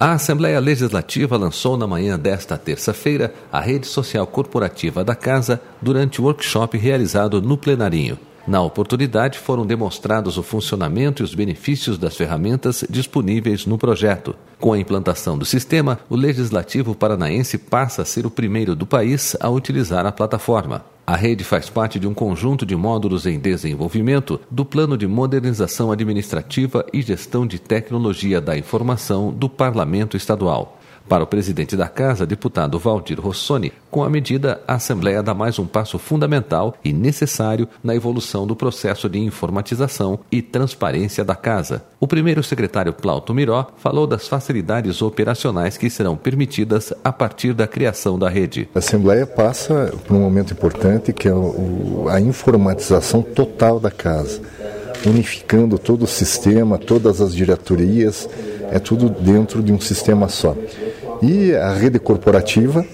A Assembleia Legislativa lançou na manhã desta terça-feira a rede social corporativa da Casa durante o workshop realizado no plenarinho. Na oportunidade, foram demonstrados o funcionamento e os benefícios das ferramentas disponíveis no projeto. Com a implantação do sistema, o Legislativo Paranaense passa a ser o primeiro do país a utilizar a plataforma. A rede faz parte de um conjunto de módulos em desenvolvimento do Plano de Modernização Administrativa e Gestão de Tecnologia da Informação do Parlamento Estadual. Para o presidente da Casa, deputado Valdir Rossoni, com a medida, a Assembleia dá mais um passo fundamental e necessário na evolução do processo de informatização e transparência da Casa. O primeiro secretário Plauto Miró falou das facilidades operacionais que serão permitidas a partir da criação da rede. A Assembleia passa por um momento importante que é a informatização total da Casa, unificando todo o sistema, todas as diretorias, é tudo dentro de um sistema só. E a rede corporativa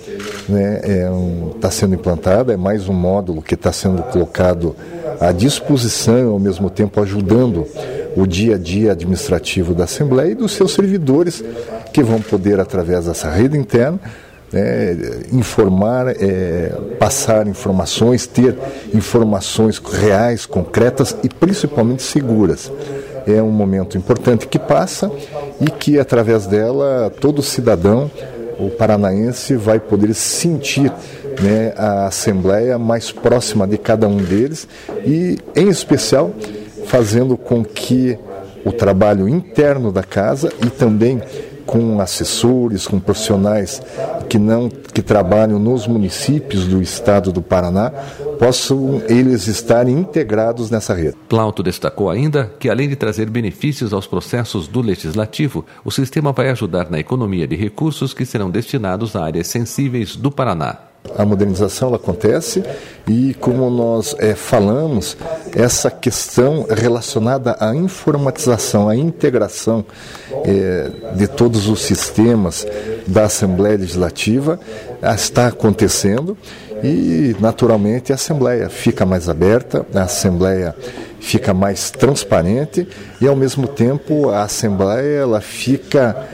está sendo implantada, é mais um módulo que está sendo colocado à disposição e ao mesmo tempo ajudando o dia a dia administrativo da Assembleia e dos seus servidores que vão poder, através dessa rede interna, informar, passar informações, ter informações reais, concretas e principalmente seguras. É um momento importante que passa e que, através dela, todo cidadão, o paranaense, vai poder sentir a Assembleia mais próxima de cada um deles e, em especial, fazendo com que o trabalho interno da Casa e também com assessores, com profissionais que trabalham nos municípios do estado do Paraná, possam eles estarem integrados nessa rede. Plauto destacou ainda que, além de trazer benefícios aos processos do Legislativo, o sistema vai ajudar na economia de recursos que serão destinados a áreas sensíveis do Paraná. A modernização ela acontece e, como nós falamos, essa questão relacionada à informatização, à integração de todos os sistemas da Assembleia Legislativa está acontecendo e, naturalmente, a Assembleia fica mais aberta, a Assembleia fica mais transparente e, ao mesmo tempo, a Assembleia ela fica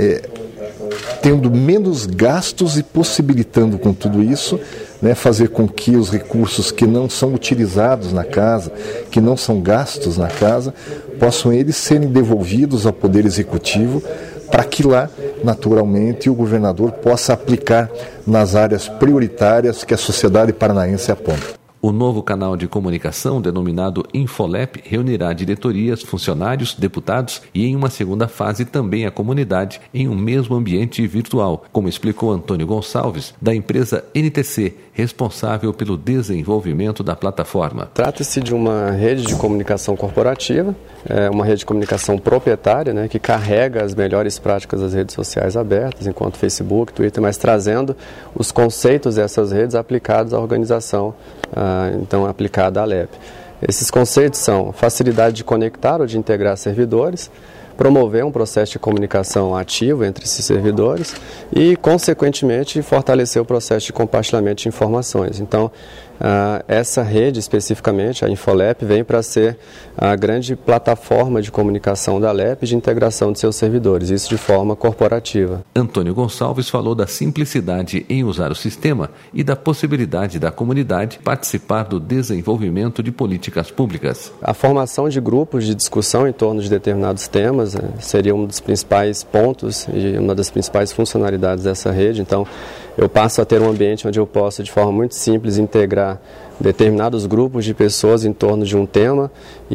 tendo menos gastos e possibilitando com tudo isso, fazer com que os recursos que não são utilizados na Casa, que não são gastos na Casa, possam eles serem devolvidos ao Poder Executivo para que lá, naturalmente, o governador possa aplicar nas áreas prioritárias que a sociedade paranaense aponta. O novo canal de comunicação, denominado Infolep, reunirá diretorias, funcionários, deputados e, em uma segunda fase, também a comunidade em um mesmo ambiente virtual, como explicou Antônio Gonçalves, da empresa NTC, responsável pelo desenvolvimento da plataforma. Trata-se de uma rede de comunicação corporativa, uma rede de comunicação proprietária, que carrega as melhores práticas das redes sociais abertas, enquanto Facebook, Twitter, mas trazendo os conceitos dessas redes aplicados à organização, então aplicada à LEP. Esses conceitos são facilidade de conectar ou de integrar servidores, promover um processo de comunicação ativo entre esses servidores e, consequentemente, fortalecer o processo de compartilhamento de informações. Então, essa rede, especificamente, a Infolep, vem para ser a grande plataforma de comunicação da LEP e de integração de seus servidores, isso de forma corporativa. Antônio Gonçalves falou da simplicidade em usar o sistema e da possibilidade da comunidade participar do desenvolvimento de políticas públicas. A formação de grupos de discussão em torno de determinados temas seria um dos principais pontos e uma das principais funcionalidades dessa rede. Então, eu passo a ter um ambiente onde eu posso, de forma muito simples, integrar determinados grupos de pessoas em torno de um tema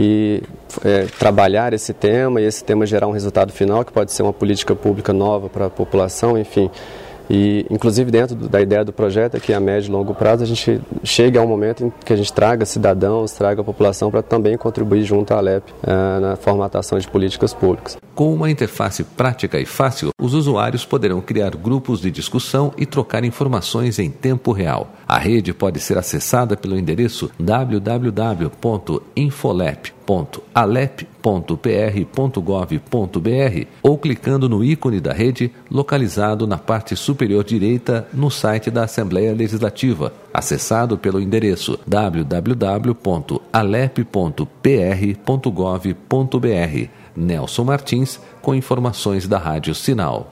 e trabalhar esse tema e esse tema gerar um resultado final que pode ser uma política pública nova para a população, enfim. E, inclusive, dentro da ideia do projeto é que a médio e longo prazo a gente chegue a um momento em que a gente traga cidadãos, traga a população para também contribuir junto à LEP na formatação de políticas públicas. Com uma interface prática e fácil, os usuários poderão criar grupos de discussão e trocar informações em tempo real. A rede pode ser acessada pelo endereço www.infolep.alep.pr.gov.br ou clicando no ícone da rede localizado na parte superior direita no site da Assembleia Legislativa, acessado pelo endereço www.alep.pr.gov.br. Nelson Martins, com informações da Rádio Sinal.